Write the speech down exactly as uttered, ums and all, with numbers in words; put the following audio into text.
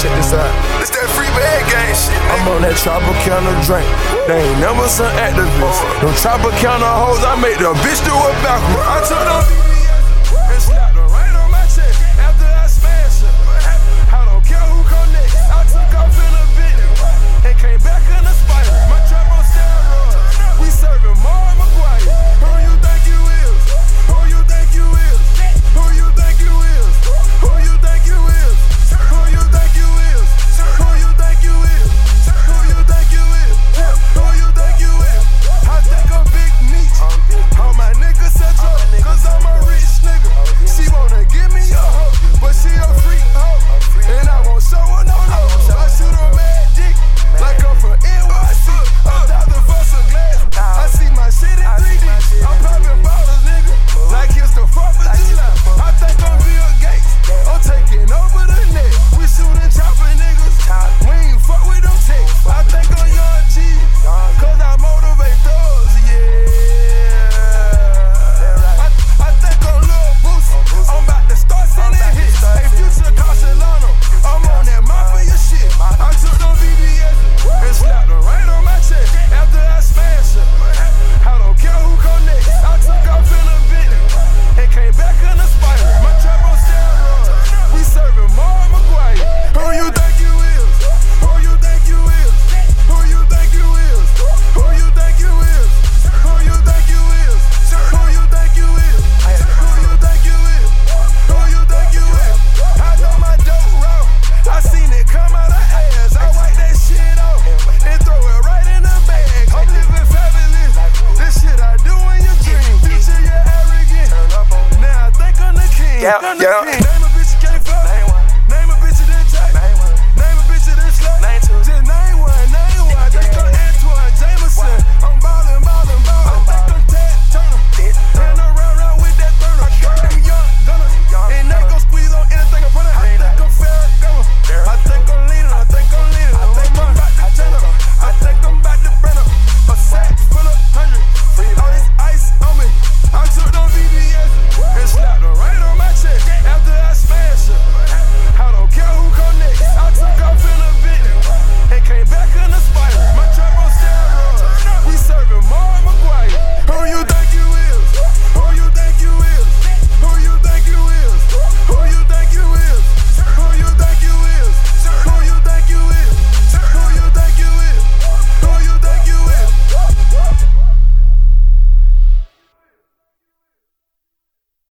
Check this out. It's that free bag gang shit, I'm on that Tropicana drink. They ain't never some activists. Them Tropicana hoes, I make the bitch do it backwards. I took them V V S and slapped them right on my chest after I smashed her. I don't care who come next. I took off in a bit and came back in a spider. My trap on steroids. We serving Mar Maguire. Who you think you is? Who you think you is? Who you think you is? Who you think you is? Who you think you is? Who you think you is? Who you think you is? Who you think you is? I think I'm Big Meech. All my niggas set up, cause I'm a rich nigga. She wanna give me a hoe, but she a freak hoe. And I won't show her no love. I shoot her mad dick, like I'm from N Y C. I'm thousand for some glass. I see my shit in three D. I'm popping bottles, nigga, like it's the fourth of July. I think I'm Bill Gates. I'm taking over the net. We shooting chopper niggas. We ain't fuck with them texts. I think I'm Young G, cause I motivate thugs, yeah. I, I think I'm Lil Boosie. I'm about to start sending hits. Hey, Future Castellano, I'm on that mafia shit. I took them V V S and slapped them right on my chest after I smashed her. I don't care who come next. I took off in a bit and came back in a spider. My trap on steroids. We serving Mar Maguire. Who you think you is? Who you think you is? Who you think you is? Who you think you is? Who you think you is? Who you think you is? Who you think you is? Who you think you is? I know my dope raw. I seen it come out of ass. I wipe that shit off and throw it right in the bag. I'm living fabulous. This shit I do in your dream. Future, you're arrogant. Now I think I'm the king. Yeah, I'm the yeah. king.